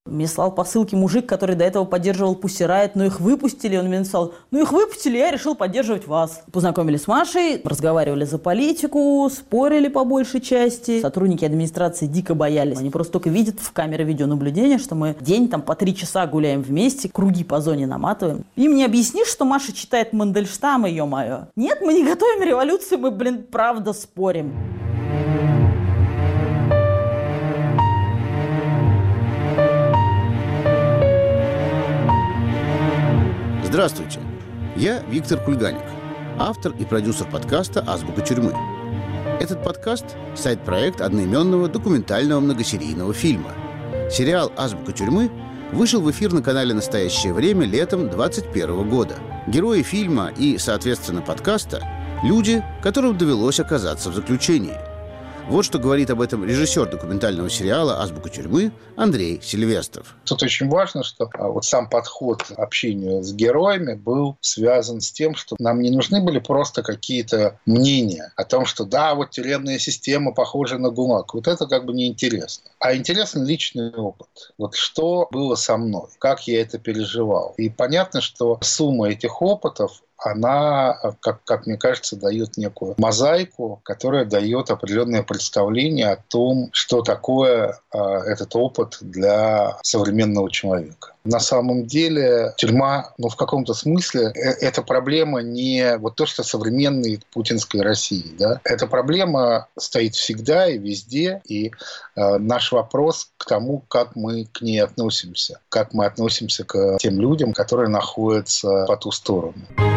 Мне слал посылки мужик, который до этого поддерживал Pussy Riot, но их выпустили. Он мне написал: ну их выпустили, я решил поддерживать вас. Познакомились с Машей, разговаривали за политику, спорили по большей части. Сотрудники администрации дико боялись. Они просто только видят в камере видеонаблюдения, что мы день там по 3 часа гуляем вместе, круги по зоне наматываем. Им не объяснишь, что Маша читает Мандельштама, ё-моё. Нет, мы не готовим революцию, мы, правда спорим. Здравствуйте, я Виктор Кульганик, автор и продюсер подкаста «Азбука тюрьмы». Этот подкаст – сайт-проект одноименного документального многосерийного фильма. Сериал «Азбука тюрьмы» вышел в эфир на канале «Настоящее время» летом 2021 года. Герои фильма и, соответственно, подкаста – люди, которым довелось оказаться в заключении. Вот что говорит об этом режиссер документального сериала «Азбука тюрьмы» Андрей Сильвестров. Тут очень важно, что вот сам подход к общению с героями был связан с тем, что нам не нужны были просто какие-то мнения о том, что да, вот тюремная система похожа на ГУЛАГ. Вот это как бы неинтересно. А интересен личный опыт. Вот что было со мной, как я это переживал. И понятно, что сумма этих опытов, она, как мне кажется, дает некую мозаику, которая дает определенное представление о том, что такое этот опыт для современного человека. На самом деле тюрьма, в каком-то смысле, это проблема не вот то, что современной путинской России. Да? Эта проблема стоит всегда и везде, и наш вопрос к тому, как мы к ней относимся, как мы относимся к тем людям, которые находятся по ту сторону.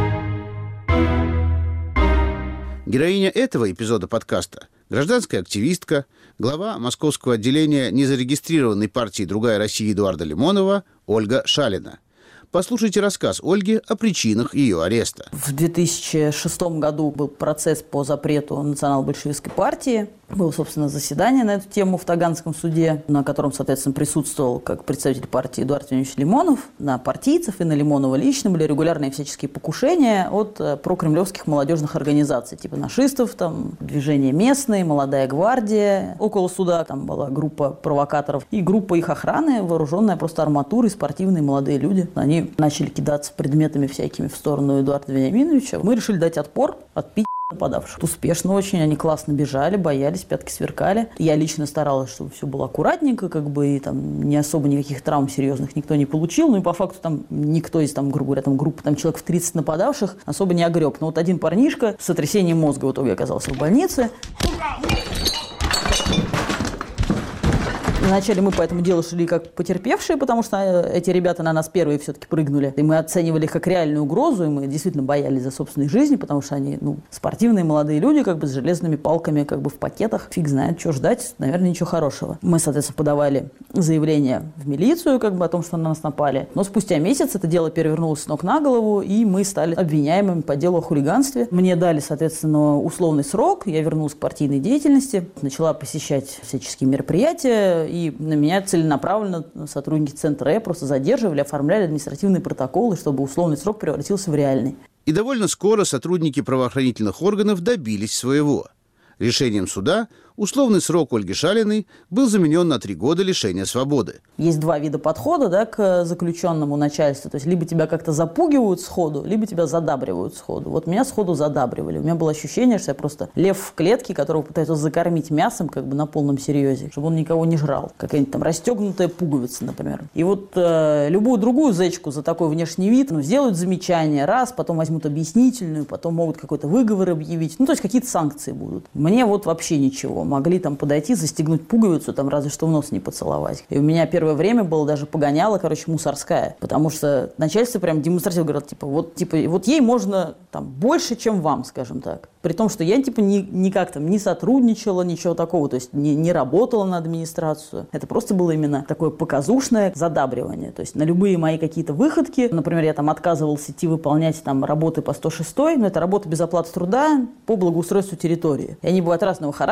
Героиня этого эпизода подкаста – гражданская активистка, глава московского отделения незарегистрированной партии «Другая Россия» Эдуарда Лимонова Ольга Шалина. Послушайте рассказ Ольги о причинах ее ареста. В 2006 году был процесс по запрету национал-большевистской партии. Было, собственно, заседание на эту тему в Таганском суде, на котором, соответственно, присутствовал как представитель партии Эдуард Леонидович Лимонов. На партийцев и на Лимонова лично были регулярные всяческие покушения от прокремлевских молодежных организаций, типа нашистов, движение местные, молодая гвардия. Около суда там была группа провокаторов и группа их охраны, вооруженная просто арматурой, спортивные молодые люди. Они начали кидаться предметами всякими в сторону Эдуарда Вениаминовича. Мы решили дать отпор, отпить нападавших. Успешно очень, они классно бежали, боялись, пятки сверкали. Я лично старалась, чтобы все было аккуратненько, и не особо никаких травм серьезных никто не получил. И по факту никто из, грубо говоря, группы человек в 30 нападавших особо не огреб. Но один парнишка с сотрясением мозга в итоге оказался в больнице. Вначале мы по этому делу шли как потерпевшие, потому что эти ребята на нас первые все-таки прыгнули. И мы оценивали их как реальную угрозу, и мы действительно боялись за собственной жизни, потому что они, спортивные молодые люди, с железными палками, в пакетах. Фиг знает, что ждать, наверное, ничего хорошего. Мы, соответственно, подавали заявление в милицию, о том, что на нас напали. Но спустя месяц это дело перевернулось с ног на голову, и мы стали обвиняемыми по делу о хулиганстве. Мне дали, соответственно, условный срок, я вернулась к партийной деятельности, начала посещать всяческие мероприятия, и на меня целенаправленно сотрудники Центра Э просто задерживали, оформляли административные протоколы, чтобы условный срок превратился в реальный. И довольно скоро сотрудники правоохранительных органов добились своего. Решением суда условный срок Ольги Шалиной был заменен на 3 года лишения свободы. Есть 2 вида подхода к заключенному начальству. То есть либо тебя как-то запугивают сходу, либо тебя задабривают сходу. Вот меня сходу задабривали. У меня было ощущение, что я просто лев в клетке, которого пытаются закормить мясом на полном серьезе, чтобы он никого не жрал. Какая-нибудь расстегнутая пуговица, например. И вот любую другую зечку за такой внешний вид сделают замечание раз, потом возьмут объяснительную, потом могут какой-то выговор объявить. То есть какие-то санкции будут. Мне вообще ничего. Могли подойти, застегнуть пуговицу, разве что в нос не поцеловать. И у меня первое время было даже погоняло, мусорская. Потому что начальство прям демонстративно говорит, вот ей можно больше, чем вам, скажем так. При том, что я никак не сотрудничала, ничего такого, то есть не работала на администрацию. Это просто было именно такое показушное задабривание. То есть на любые мои какие-то выходки, например, я отказывалась идти выполнять работы по 106, но это работа без оплаты труда по благоустройству территории. И они бывают разного характера, то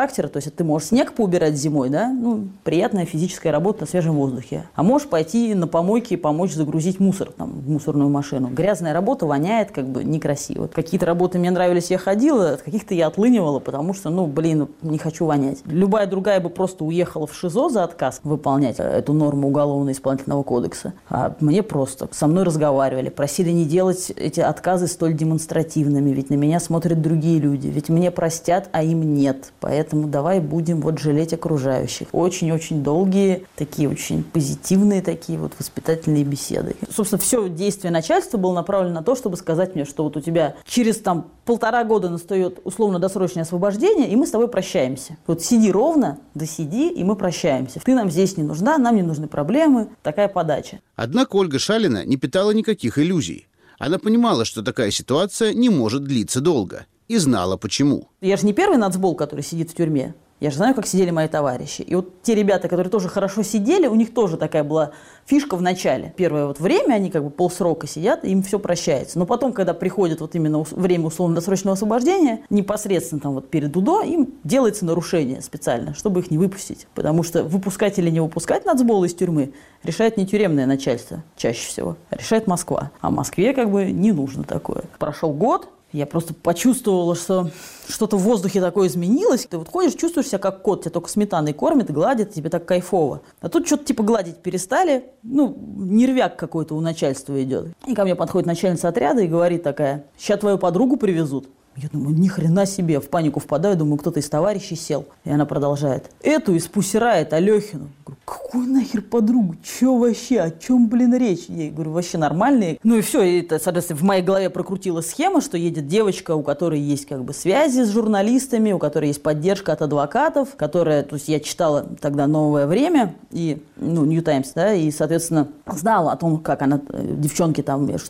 есть ты можешь снег поубирать зимой, да, ну, приятная физическая работа на свежем воздухе. А можешь пойти на помойке и помочь загрузить мусор там, в мусорную машину. Грязная работа воняет как бы некрасиво. Какие-то работы мне нравились, я ходила, от каких-то я отлынивала, потому что, не хочу вонять. Любая другая бы просто уехала в ШИЗО за отказ выполнять эту норму Уголовно-исполнительного кодекса. А мне просто со мной разговаривали, просили не делать эти отказы столь демонстративными, ведь на меня смотрят другие люди, ведь мне простят, а им нет. Поэтому давай будем жалеть окружающих. Очень-очень долгие, такие очень позитивные такие воспитательные беседы. Собственно, все действие начальства было направлено на то, чтобы сказать мне, что у тебя через 1,5 года настает условно-досрочное освобождение, и мы с тобой прощаемся. Сиди ровно, досиди, и мы прощаемся. Ты нам здесь не нужна, нам не нужны проблемы. Такая подача. Однако Ольга Шалина не питала никаких иллюзий. Она понимала, что такая ситуация не может длиться долго. И знала, почему. Я же не первый нацбол, который сидит в тюрьме. Я же знаю, как сидели мои товарищи. И те ребята, которые тоже хорошо сидели, у них тоже такая была фишка в начале. Первое время они полсрока сидят, и им все прощается. Но потом, когда приходит именно время условно-досрочного освобождения, непосредственно перед УДО, им делается нарушение специально, чтобы их не выпустить. Потому что выпускать или не выпускать нацбола из тюрьмы решает не тюремное начальство чаще всего, а решает Москва. А Москве не нужно такое. Прошел год. Я просто почувствовала, что что-то в воздухе такое изменилось. Ты ходишь, чувствуешь себя как кот, тебя только сметаной кормят, гладят, тебе так кайфово. А тут что-то гладить перестали, нервяк какой-то у начальства идет. И ко мне подходит начальница отряда и говорит такая: «Сейчас твою подругу привезут». Я думаю, ни хрена себе, в панику впадаю, думаю, кто-то из товарищей сел. И она продолжает: «Эту из Пусирает, Алехину». Говорю, какую нахер подругу? Че вообще? О чем, речь? Я говорю, вообще нормальные. И все, и это, соответственно, в моей голове прокрутилась схема, что едет девочка, у которой есть связи с журналистами, у которой есть поддержка от адвокатов, которая, то есть я читала тогда «Новое время» и, New Times, да, и, соответственно, знала о том, как девчонки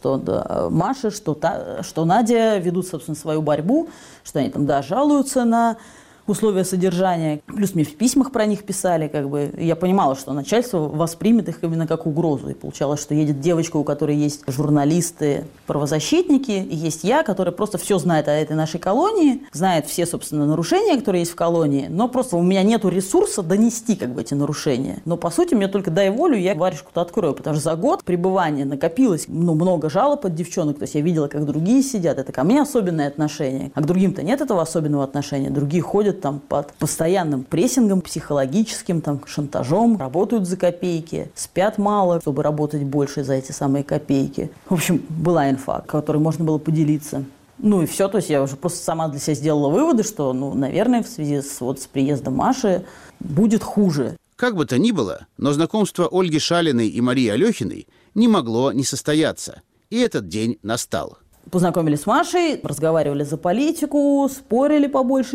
что Маша, что Надя ведут, собственно, свою борьбу, что они жалуются на условия содержания. Плюс мне в письмах про них писали, И я понимала, что начальство воспримет их именно как угрозу. И получалось, что едет девочка, у которой есть журналисты, правозащитники, и есть я, которая просто все знает о этой нашей колонии, знает все, собственно, нарушения, которые есть в колонии, но просто у меня нету ресурса донести эти нарушения. Но, по сути, мне только дай волю, я варежку-то открою, потому что за год пребывания накопилось много жалоб от девчонок, то есть я видела, как другие сидят, это ко мне особенное отношение, а к другим-то нет этого особенного отношения, другие ходят под постоянным прессингом, психологическим, шантажом, работают за копейки, спят мало, чтобы работать больше за эти самые копейки. В общем, была инфа, которой можно было поделиться. И все, то есть я уже просто сама для себя сделала выводы, что, наверное, в связи с приездом Маши будет хуже. Как бы то ни было, но знакомство Ольги Шалиной и Марии Алехиной не могло не состояться. И этот день настал. Познакомились с Машей, разговаривали за политику, спорили по большей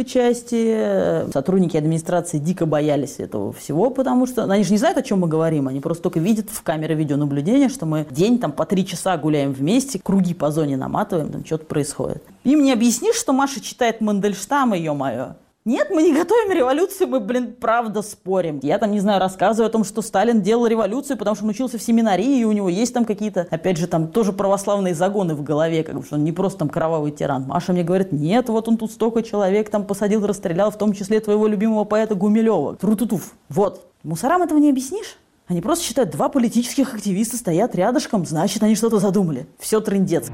части. Сотрудники администрации дико боялись этого всего, потому что они же не знают, о чем мы говорим. Они просто только видят в камере видеонаблюдения, что мы день по 3 часа гуляем вместе, круги по зоне наматываем, что-то происходит. Им не объяснишь, что Маша читает Мандельштама, ё-моё. Нет, мы не готовим революцию, мы, правда спорим. Я рассказываю о том, что Сталин делал революцию, потому что он учился в семинарии, и у него есть какие-то, опять же, тоже православные загоны в голове, что он не просто кровавый тиран. Маша мне говорит, нет, он тут столько человек посадил, расстрелял, в том числе твоего любимого поэта Гумилева. Тру-ту-туф. Мусорам этого не объяснишь? Они просто считают, 2 политических активиста стоят рядышком, значит, они что-то задумали. Все трындец.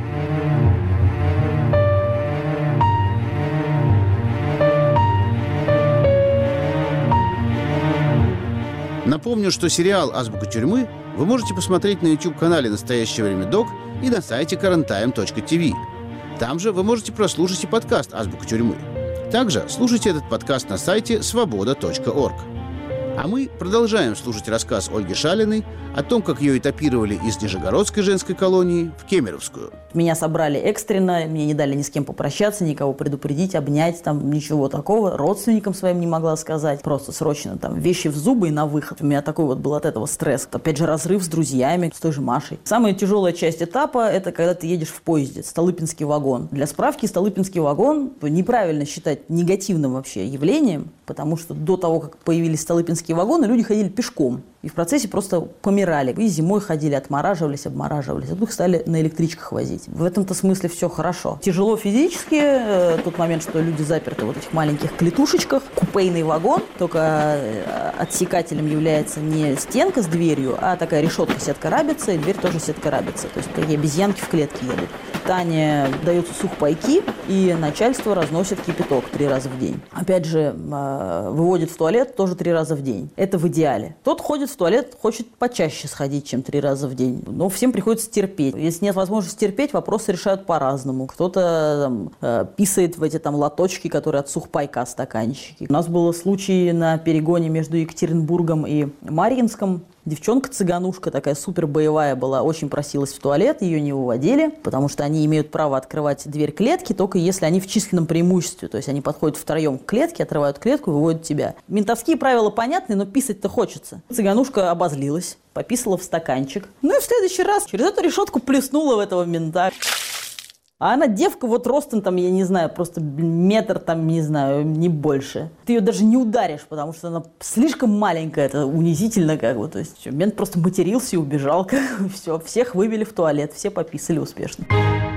Напомню, что сериал «Азбука тюрьмы» вы можете посмотреть на YouTube-канале «Настоящее время док» и на сайте currenttime.tv. Там же вы можете прослушать и подкаст «Азбука тюрьмы». Также слушайте этот подкаст на сайте svoboda.org. А мы продолжаем слушать рассказ Ольги Шалиной о том, как ее этапировали из Нижегородской женской колонии в Кемеровскую. Меня собрали экстренно, мне не дали ни с кем попрощаться, никого предупредить, обнять, ничего такого. Родственникам своим не могла сказать. Просто срочно вещи в зубы и на выход. У меня такой был от этого стресс. Опять же, разрыв с друзьями, с той же Машей. Самая тяжелая часть этапа – это когда ты едешь в поезде, Столыпинский вагон. Для справки, Столыпинский вагон неправильно считать негативным вообще явлением, потому что до того, как появились Столыпинские вагоны, люди ходили пешком. И в процессе просто помирали. И зимой ходили, отмораживались, обмораживались. А тут их стали на электричках возить. В этом-то смысле все хорошо. Тяжело физически. Тот момент, что люди заперты в вот этих маленьких клетушечках. Купейный вагон. Только отсекателем является не стенка с дверью, а такая решетка сетка-рабица, и дверь тоже сетка-рабица. То есть такие обезьянки в клетке едут. Питание даются сухпайки, и начальство разносит кипяток 3 раза в день. Опять же, выводит в туалет тоже 3 раза в день. Это в идеале. Тот ходит в туалет, хочет почаще сходить, чем 3 раза в день. Но всем приходится терпеть. Если нет возможности терпеть, вопросы решают по-разному. Кто-то писает в эти лоточки, которые от сухпайка стаканчики. У нас был случай на перегоне между Екатеринбургом и Марьинском. Девчонка-цыганушка такая супер боевая была, очень просилась в туалет, ее не выводили, потому что они имеют право открывать дверь клетки, только если они в численном преимуществе. То есть они подходят втроем к клетке, отрывают клетку и выводят тебя. Ментовские правила понятны, но писать-то хочется. Цыганушка обозлилась, пописала в стаканчик. Ну и в следующий раз через эту решетку плеснула в этого мента. А она девка вот ростом я не знаю, просто метр не знаю, не больше. Ты ее даже не ударишь, потому что она слишком маленькая, это унизительно То есть мент просто матерился и убежал, все. Всех вывели в туалет, все пописали успешно.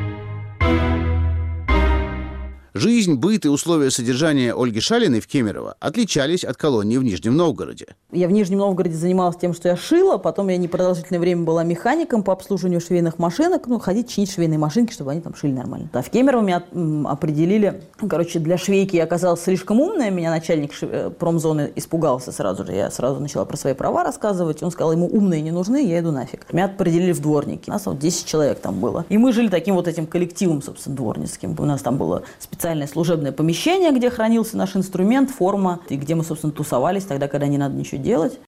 Жизнь, быт и условия содержания Ольги Шалиной в Кемерово отличались от колонии в Нижнем Новгороде. Я в Нижнем Новгороде занималась тем, что я шила, потом я непродолжительное время была механиком по обслуживанию швейных машинок, ходить чинить швейные машинки, чтобы они шили нормально. А в Кемерово меня определили, для швейки я оказалась слишком умная, меня начальник промзоны испугался сразу же, я сразу начала про свои права рассказывать, он сказал, ему умные не нужны, я иду нафиг. Меня определили в дворники, нас 10 человек там было. И мы жили таким этим коллективом, собственно, дворницким. У нас там было специальное служебное помещение, где хранился наш инструмент, форма, и где мы, собственно, тусовались тогда, когда не надо ничего делать.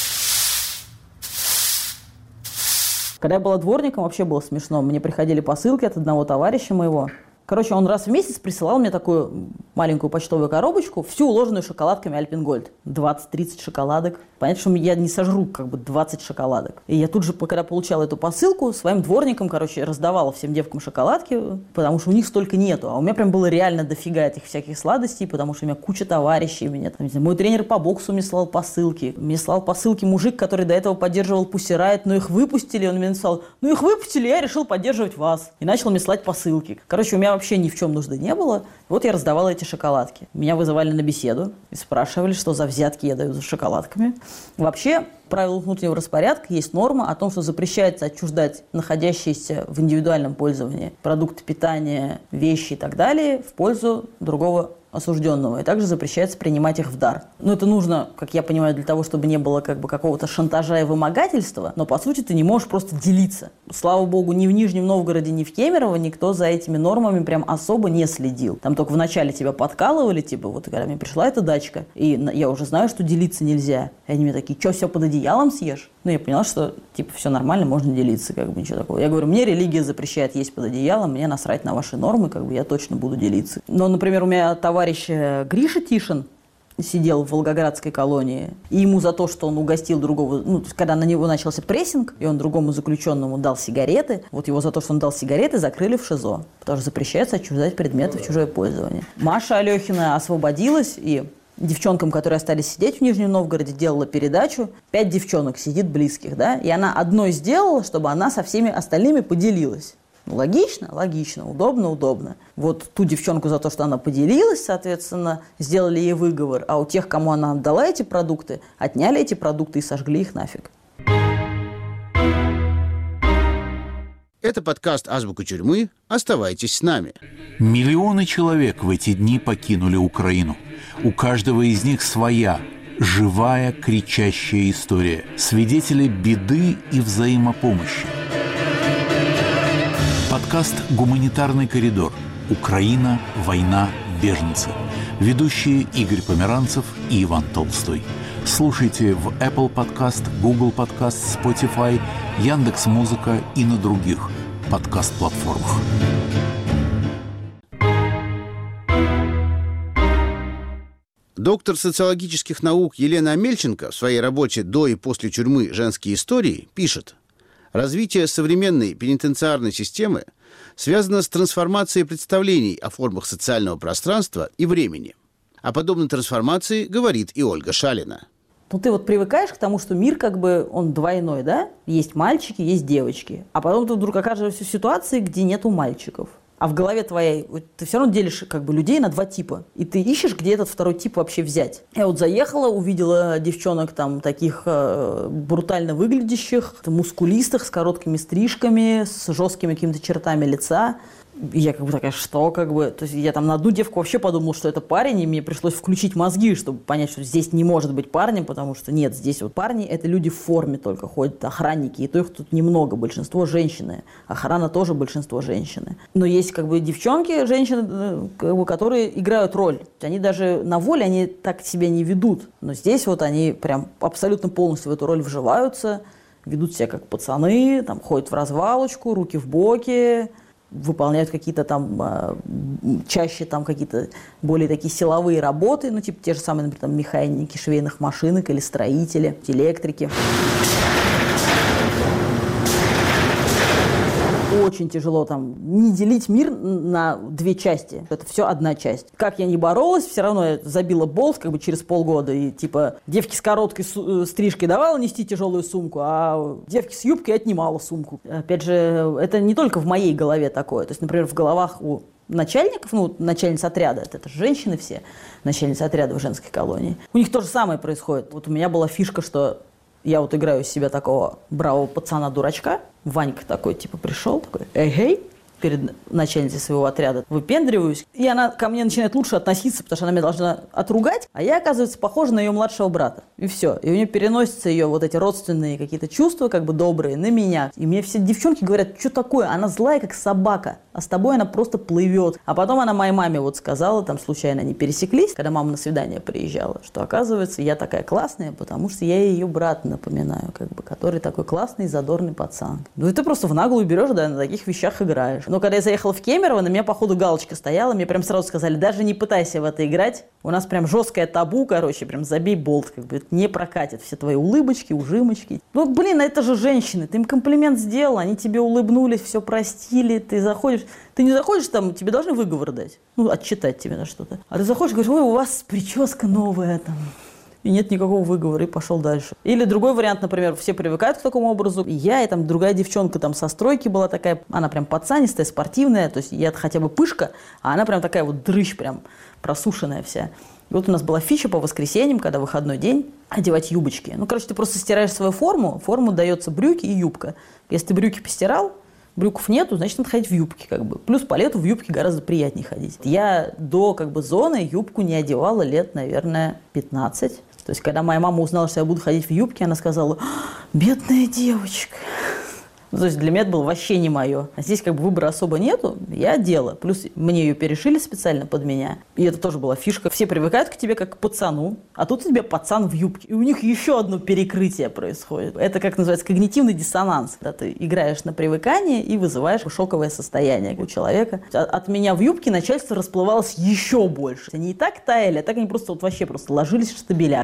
Когда я была дворником, вообще было смешно. Мне приходили посылки от одного товарища моего. Он раз в месяц присылал мне такую маленькую почтовую коробочку, всю уложенную шоколадками Альпенгольд. 20-30 шоколадок. Понятно, что я не сожру 20 шоколадок. И я тут же, когда получала эту посылку, своим дворникам, раздавала всем девкам шоколадки, потому что у них столько нету. А у меня прям было реально дофига этих всяких сладостей, потому что у меня куча товарищей. Мой тренер по боксу мне слал посылки. Мне слал посылки мужик, который до этого поддерживал Pussy Riot, но их выпустили. Он мне написал, их выпустили, я решил поддерживать вас. И начал мне слать посылки. У меня вообще ни в чем нужды не было. Вот я раздавала эти шоколадки. Меня вызывали на беседу и спрашивали, что за взятки я даю за шоколадками. Вообще, в правилах внутреннего распорядка есть норма о том, что запрещается отчуждать находящиеся в индивидуальном пользовании продукты питания, вещи и так далее в пользу другого осужденного. И также запрещается принимать их в дар. Это нужно, как я понимаю, для того, чтобы не было какого-то шантажа и вымогательства, но по сути ты не можешь просто делиться. Слава богу, ни в Нижнем Новгороде, ни в Кемерово никто за этими нормами прям особо не следил. Там только вначале тебя подкалывали, когда мне пришла эта дачка, и я уже знаю, что делиться нельзя. И они мне такие, что, все под одеялом съешь? Я поняла, что все нормально, можно делиться, ничего такого. Я говорю, мне религия запрещает есть под одеялом, мне насрать на ваши нормы, я точно буду делиться. Но, например, у меня товарищ Гриша Тишин сидел в Волгоградской колонии, и ему за то, что он угостил другого, когда на него начался прессинг, и он другому заключенному дал сигареты, его за то, что он дал сигареты, закрыли в ШИЗО, потому что запрещается отчуждать предметы в чужое пользование. Маша Алехина освободилась, и девчонкам, которые остались сидеть в Нижнем Новгороде, делала передачу. 5 девчонок сидит близких, и она одной сделала, чтобы она со всеми остальными поделилась. Логично? Логично. Удобно? Удобно. Вот ту девчонку за то, что она поделилась, соответственно, сделали ей выговор, а у тех, кому она отдала эти продукты, отняли эти продукты и сожгли их нафиг. Это подкаст «Азбука тюрьмы». Оставайтесь с нами. Миллионы человек в эти дни покинули Украину. У каждого из них своя, живая, кричащая история. Свидетели беды и взаимопомощи. Подкаст «Гуманитарный коридор. Украина. Война. Беженцы». Ведущие Игорь Померанцев и Иван Толстой. Слушайте в Apple Podcast, Google Podcast, Spotify, Яндекс.Музыка и на других подкаст-платформах. Доктор социологических наук Елена Амельченко в своей работе «До и после тюрьмы. Женские истории» пишет: развитие современной пенитенциарной системы связано с трансформацией представлений о формах социального пространства и времени. О подобной трансформации говорит и Ольга Шалина. Ну, ты вот привыкаешь к тому, что мир как бы, он двойной, да? Есть мальчики, есть девочки. А потом ты вдруг окажешься в ситуации, где нету мальчиков. А в голове твоей ты все равно делишь как бы людей на два типа. И ты ищешь, где этот второй тип вообще взять. Я вот заехала, увидела девчонок там таких брутально выглядящих, мускулистых, с короткими стрижками, с жесткими какими-то чертами лица. И я как бы такая, что как бы... То есть я там на одну девку вообще подумала, что это парень, и мне пришлось включить мозги, чтобы понять, что здесь не может быть парнем, потому что нет, здесь вот парни, это люди в форме только ходят, охранники, и то их тут немного, большинство женщины. Охрана тоже большинство женщины. Но есть как бы девчонки, женщины, как бы, которые играют роль. Они даже на воле, они так себя не ведут. Но здесь вот они прям абсолютно полностью в эту роль вживаются, ведут себя как пацаны, там ходят в развалочку, руки в боки, выполняют какие-то там, чаще там какие-то более такие силовые работы, ну, типа те же самые, например, там, механики швейных машинок или строители, электрики. Очень тяжело там не делить мир на две части. Это все одна часть. Как я не боролась, все равно я забила болт как бы через полгода. И типа девки с короткой стрижкой давала нести тяжелую сумку, а девки с юбкой отнимала сумку. Опять же, это не только в моей голове такое. То есть, например, в головах у начальников, ну, начальниц отряда, это же женщины все, начальницы отряда в женской колонии. У них то же самое происходит. Вот у меня была фишка, что я вот играю из себя такого бравого пацана-дурачка. Ванька такой, типа, пришел, такой, эй, перед начальницей своего отряда выпендриваюсь. И она ко мне начинает лучше относиться, потому что она меня должна отругать, а я, оказывается, похожа на ее младшего брата. И все. И у нее переносятся ее вот эти родственные какие-то чувства, как бы добрые, на меня. И мне все девчонки говорят, что такое? Она злая, как собака, а с тобой она просто плывет. А потом она моей маме вот сказала, там случайно они пересеклись, когда мама на свидание приезжала, что, оказывается, я такая классная, потому что я ее брата напоминаю, как бы, который такой классный, задорный пацан. Ну и ты просто в наглую берешь, да, на таких вещах играешь. Но когда я заехала в Кемерово, на меня, походу, галочка стояла, мне прям сразу сказали, даже не пытайся в это играть, у нас прям жесткое табу, короче, прям забей болт, как бы, это не прокатит, все твои улыбочки, ужимочки. Ну, блин, это же женщины, ты им комплимент сделал, они тебе улыбнулись, все простили, ты заходишь, ты не заходишь там, тебе должны выговор дать, ну, отчитать тебе на что-то, а ты заходишь и говоришь, ой, у вас прическа новая там. И нет никакого выговора, и пошел дальше. Или другой вариант, например, все привыкают к такому образу. И я, и там другая девчонка там со стройки была такая, она прям пацанистая, спортивная, то есть я хотя бы пышка, а она прям такая вот дрыщ, прям просушенная вся. И вот у нас была фича по воскресеньям, когда выходной день, одевать юбочки. Ну, короче, ты просто стираешь свою форму дается брюки и юбка. Если ты брюки постирал, брюков нету, значит, надо ходить в юбке, как бы. Плюс по лету в юбке гораздо приятнее ходить. Я до, как бы, зоны юбку не одевала лет, наверное, 15. То есть, когда моя мама узнала, что я буду ходить в юбке, она сказала, бедная девочка. Ну, то есть, для меня это было вообще не мое. А здесь, как бы, выбора особо нету, я одела. Плюс мне ее перешили специально под меня. И это тоже была фишка. Все привыкают к тебе как к пацану, а тут у тебя пацан в юбке. И у них еще одно перекрытие происходит. Это, как называется, когнитивный диссонанс. Когда ты играешь на привыкание и вызываешь шоковое состояние у человека. От меня в юбке начальство расплывалось еще больше. Они и так таяли, а так они просто вот вообще просто ложились в штабеля.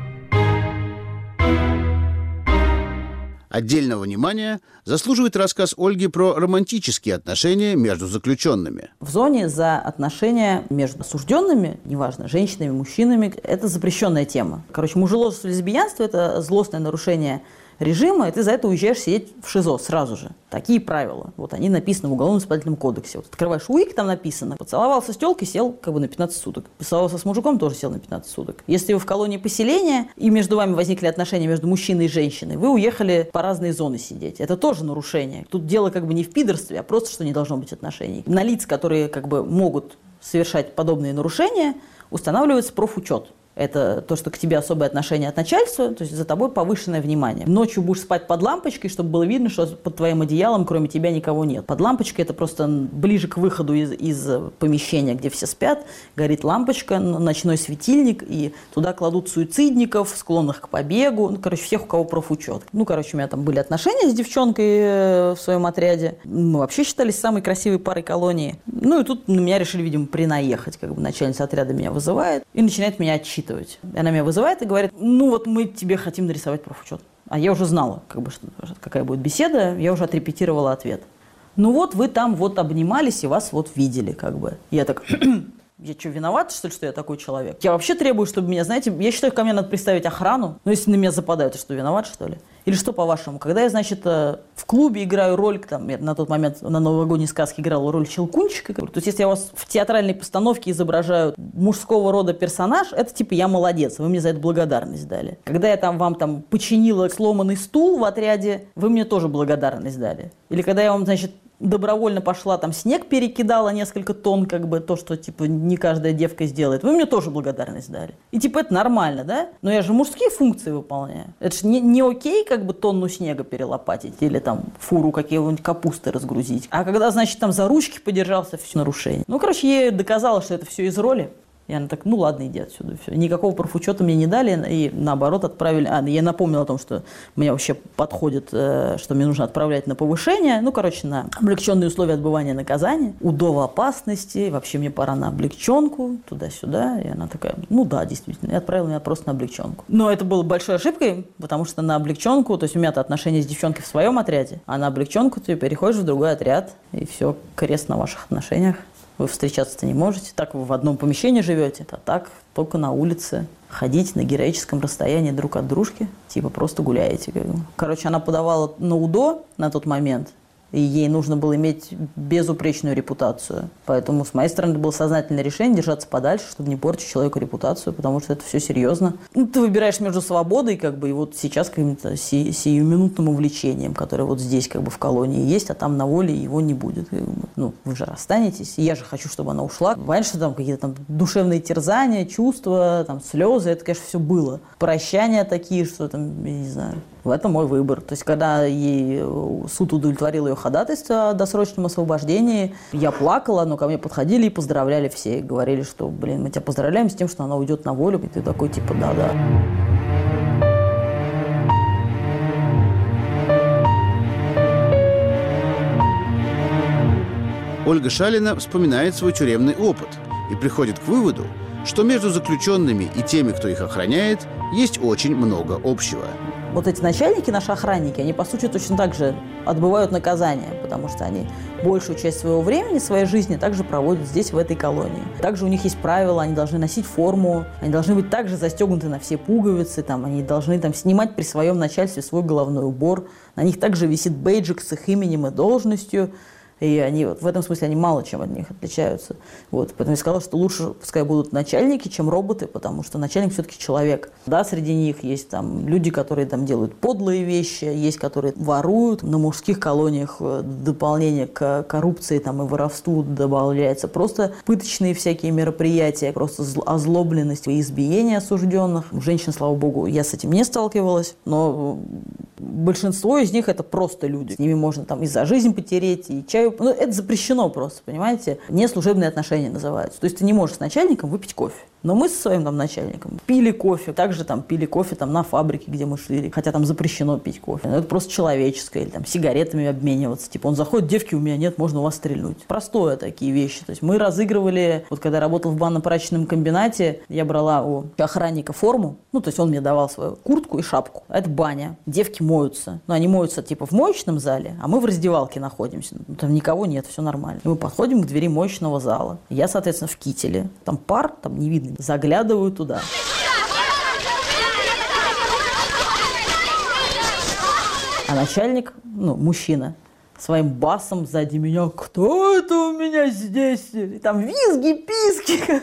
Отдельного внимания заслуживает рассказ Ольги про романтические отношения между заключенными. В зоне за отношения между осужденными, неважно, женщинами, мужчинами, это запрещенная тема. Короче, мужеложество, лесбиянство – это злостное нарушение режима, и ты за это уезжаешь сидеть в ШИЗО сразу же. Такие правила. Вот они написаны в Уголовно-исполнительном кодексе. Вот открываешь УИК, там написано. Поцеловался с тёлкой, сел как бы на 15 суток. Поцеловался с мужиком, тоже сел на 15 суток. Если вы в колонии поселения, и между вами возникли отношения между мужчиной и женщиной, вы уехали по разные зоны сидеть. Это тоже нарушение. Тут дело как бы не в пидорстве, а просто, что не должно быть отношений. На лиц, которые как бы могут совершать подобные нарушения, устанавливается профучет. Это то, что к тебе особое отношение от начальства, то есть за тобой повышенное внимание. Ночью будешь спать под лампочкой, чтобы было видно, что под твоим одеялом кроме тебя никого нет. Под лампочкой это просто ближе к выходу из помещения, где все спят, горит лампочка, ночной светильник, и туда кладут суицидников, склонных к побегу, ну, короче, всех, у кого профучет. Ну, короче, у меня там были отношения с девчонкой в своем отряде. Мы вообще считались самой красивой парой колонии. Ну, и тут на меня решили, видимо, принаехать. Как бы начальница отряда меня вызывает и начинает меня отчитывать. Она меня вызывает и говорит, ну вот мы тебе хотим нарисовать профучет. А я уже знала, как бы, какая будет беседа, я уже отрепетировала ответ. Ну вот вы там вот обнимались и вас вот видели, как бы. Я так, Я что, виноват, что ли, что я такой человек? Я вообще требую, чтобы меня, знаете, я считаю, ко мне надо представить охрану. Но если на меня западают, то что, виноват, что ли? Или что, по-вашему? Когда я, значит, в клубе играю роль, там, я на тот момент на новогодней сказке играл роль Щелкунчика, то есть если я вас в театральной постановке изображаю мужского рода персонаж, это типа я молодец, вы мне за это благодарность дали. Когда я там вам там починила сломанный стул в отряде, вы мне тоже благодарность дали. Или когда я вам, значит, добровольно пошла, там снег перекидала несколько тонн, как бы то, что типа не каждая девка сделает. Вы мне тоже благодарность дали. И типа это нормально, да? Но я же мужские функции выполняю. Это же не окей, как бы тонну снега перелопатить или там фуру какие-нибудь капусты разгрузить. А когда, значит, там за ручки подержался, все нарушение. Ну, короче, я ей доказала, что это все из роли. И она так, ну ладно, иди отсюда. Все. Никакого профучета мне не дали, и наоборот отправили. Я напомнила о том, что мне вообще подходит, что мне нужно отправлять на повышение, ну, короче, на облегченные условия отбывания наказания, УДО в опасности, вообще мне пора на облегченку, туда-сюда. И она такая, ну да, действительно, и отправила меня просто на облегченку. Но это было большой ошибкой, потому что на облегченку, то есть у меня-то отношения с девчонкой в своем отряде, а на облегченку ты переходишь в другой отряд, и все, крест на ваших отношениях. Вы встречаться-то не можете, так вы в одном помещении живете, а так только на улице. Ходить на героическом расстоянии друг от дружки, типа просто гуляете. Короче, она подавала на УДО на тот момент, и ей нужно было иметь безупречную репутацию. Поэтому с моей стороны это было сознательное решение держаться подальше, чтобы не портить человеку репутацию, потому что это все серьезно. Ну, ты выбираешь между свободой, как бы, и вот сейчас каким-то сиюминутным увлечением, которое вот здесь, как бы, в колонии есть, а там на воле его не будет. Как бы. Ну, вы же расстанетесь, и я же хочу, чтобы она ушла. Раньше там какие-то там душевные терзания, чувства, там слезы, это, конечно, все было. Прощания такие, что там, я не знаю. Это мой выбор. То есть, когда ей суд удовлетворил ее ходатайство о досрочном освобождении, я плакала, но ко мне подходили и поздравляли все. И говорили, что, блин, мы тебя поздравляем с тем, что она уйдет на волю. И ты такой, типа, да-да. Ольга Шалина вспоминает свой тюремный опыт и приходит к выводу, что между заключенными и теми, кто их охраняет, есть очень много общего. Вот эти начальники, наши охранники, они, по сути, точно так же отбывают наказание, потому что они большую часть своего времени, своей жизни также проводят здесь, в этой колонии. Также у них есть правила, они должны носить форму, они должны быть также застегнуты на все пуговицы, там, они должны там, снимать при своем начальстве свой головной убор, на них также висит бейджик с их именем и должностью. И они вот в этом смысле они мало чем от них отличаются. Вот. Поэтому я сказала, что лучше пускай будут начальники, чем роботы, потому что начальник все-таки человек. Да, среди них есть там люди, которые там делают подлые вещи, есть, которые воруют. На мужских колониях дополнение к коррупции там, и воровству добавляется просто пыточные всякие мероприятия, просто озлобленность и избиение осужденных. Женщин, слава богу, я с этим не сталкивалась, но большинство из них это просто люди. С ними можно там и за жизнь потереть, и чаю. Ну, это запрещено просто, понимаете? Неслужебные отношения называются. То есть ты не можешь с начальником выпить кофе. Но мы со своим там начальником пили кофе, также там пили кофе там на фабрике, где мы шли, хотя там запрещено пить кофе. Но это просто человеческое, или там сигаретами обмениваться. Типа он заходит, девки у меня нет, можно у вас стрельнуть. Простое такие вещи. То есть мы разыгрывали, вот когда я работал в банно-прачечном комбинате, я брала у охранника форму, ну то есть он мне давал свою куртку и шапку. Это баня. Девки моются. Но они моются типа в моечном зале, а мы в раздевалке находимся. Ну, там никого нет, все нормально. И мы подходим к двери моечного зала. Я, соответственно, в кителе. Там пар, там не видно. Заглядываю туда. А начальник, ну, мужчина, своим басом сзади меня: кто это у меня здесь? И там визги, писки.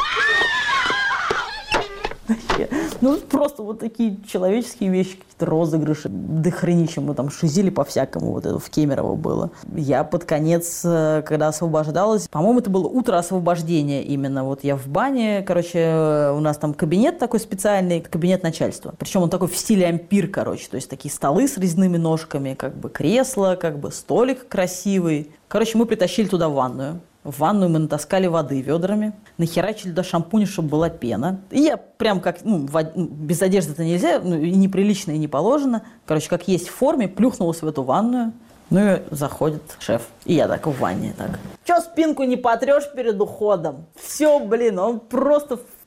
Ну, просто вот такие человеческие вещи, какие-то розыгрыши, дохренища, мы там шизили по-всякому, вот это в Кемерово было. Я под конец, когда освобождалась, по-моему, это было утро освобождения именно, вот я в бане, короче, у нас там кабинет такой специальный, кабинет начальства, причем он такой в стиле ампир, короче, то есть такие столы с резными ножками, как бы кресло, как бы столик красивый. Короче, мы притащили туда ванную. В ванную мы натаскали воды ведрами, нахерачили до шампуня, чтобы была пена. И я прям как, без одежды-то нельзя, и неприлично, и не положено. Короче, как есть в форме, плюхнулась в эту ванную. Ну и заходит шеф. И я так в ванне так. Чё спинку не потрешь перед уходом? Все, блин, он просто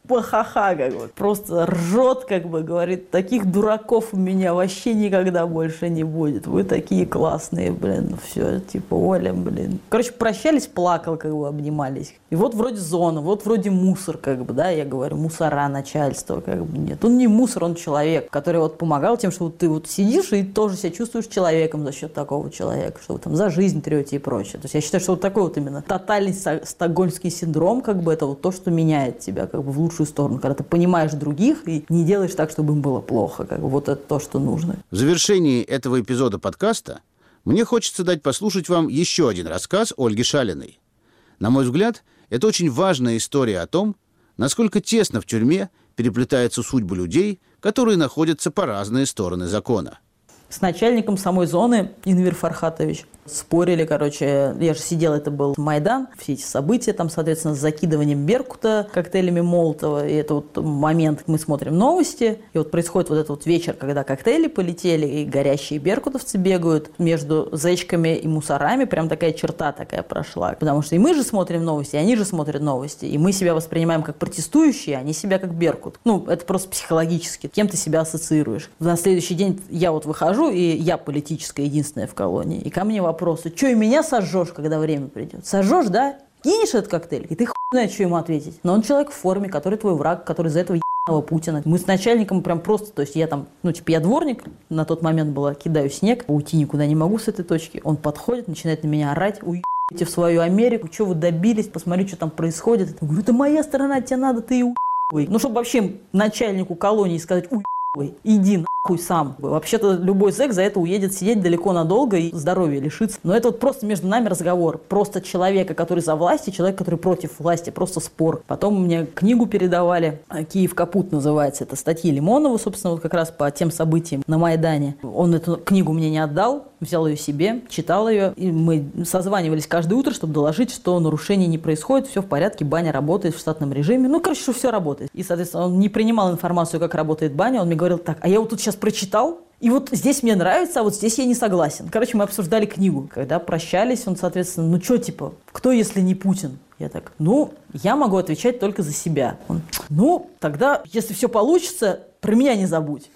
ха-ха, как бы. Просто ржет, как бы, говорит, таких дураков у меня вообще никогда больше не будет. Вы такие классные, блин, все, типа, Оля, блин. Короче, прощались, плакал, как бы, обнимались. И вот вроде зона, вот вроде мусор, как бы, да, я говорю, мусора начальства, как бы, нет. Он не мусор, он человек, который вот помогал тем, что вот ты вот сидишь и тоже себя чувствуешь человеком за счет такого человека, что вы там за жизнь трете и прочее. То есть я считаю, что вот такой вот именно тотальный стокгольмский синдром, как бы, это вот то, что меняет тебя, как бы, в лучшую сторону, когда ты понимаешь других и не делаешь так, чтобы им было плохо, как бы, вот это то, что нужно. В завершении этого эпизода подкаста мне хочется дать послушать вам еще один рассказ Ольги Шалиной. На мой взгляд, это очень важная история о том, насколько тесно в тюрьме переплетаются судьбы людей, которые находятся по разные стороны закона. С начальником самой зоны Инвир Фархатович спорили, короче, я же сидел, это был Майдан, все эти события, там, соответственно, с закидываем Беркута коктейлями Молотова, и это вот момент, мы смотрим новости, и вот происходит вот этот вот вечер, когда коктейли полетели, и горящие беркутовцы бегают между зэчками и мусорами, прям такая черта такая прошла, потому что и мы же смотрим новости, и они же смотрят новости, и мы себя воспринимаем как протестующие, а они себя как Беркут. Ну, это просто психологически, кем ты себя ассоциируешь. На следующий день я вот выхожу, и я политическая единственная в колонии, и ко мне вопросы, что и меня сожжешь, когда время придет? Сожжешь, да? Кинешь этот коктейль, и ты хуй знаешь, что ему ответить. Но он человек в форме, который твой враг, который из-за этого ебаного Путина. Мы с начальником прям просто, то есть я там, ну типа я дворник, на тот момент была, кидаю снег, уйти никуда не могу с этой точки. Он подходит, начинает на меня орать, уебите в свою Америку, что вы добились, посмотри, что там происходит. Я говорю, это моя сторона, тебе надо, ты уебывай. Ну, чтобы вообще начальнику колонии сказать, уебывай, иди нахуй сам. Вообще-то любой зэк за это уедет сидеть далеко надолго и здоровья лишится. Но это вот просто между нами разговор. Просто человека, который за власть, и человек, который против власти. Просто спор. Потом мне книгу передавали. «Киев капут» называется. Это статьи Лимонова, собственно, вот как раз по тем событиям на Майдане. Он эту книгу мне не отдал. Взял ее себе, читал ее. И мы созванивались каждое утро, чтобы доложить, что нарушений не происходит. Все в порядке, баня работает в штатном режиме. Ну, короче, что все работает. И, соответственно, он не принимал информацию, как работает баня. Он мне говорил, так, а я вот тут сейчас прочитал, и вот здесь мне нравится, а вот здесь я не согласен. Короче, мы обсуждали книгу. Когда прощались, он, соответственно, ну что, типа, кто, если не Путин? Я так, ну, я могу отвечать только за себя. Он, ну, тогда, если все получится, про меня не забудь.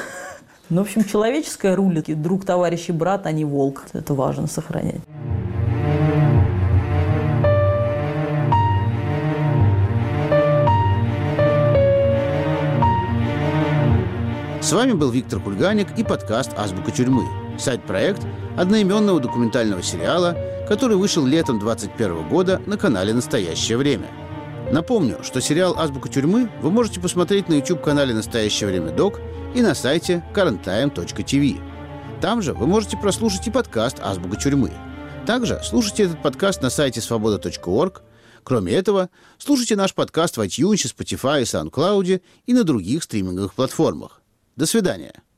Ну, в общем, человеческое рулит. Друг, товарищ и брат, а не волк. Это важно сохранять. С вами был Виктор Кульганик и подкаст «Азбука тюрьмы», сайт-проект одноименного документального сериала, который вышел летом 2021 года на канале «Настоящее время». Напомню, что сериал «Азбука тюрьмы» вы можете посмотреть на YouTube-канале «Настоящее время Док» и на сайте currenttime.tv. Там же вы можете прослушать и подкаст «Азбука тюрьмы». Также слушайте этот подкаст на сайте svoboda.org. Кроме этого, слушайте наш подкаст в iTunes, Spotify, SoundCloud и на других стриминговых платформах. До свидания.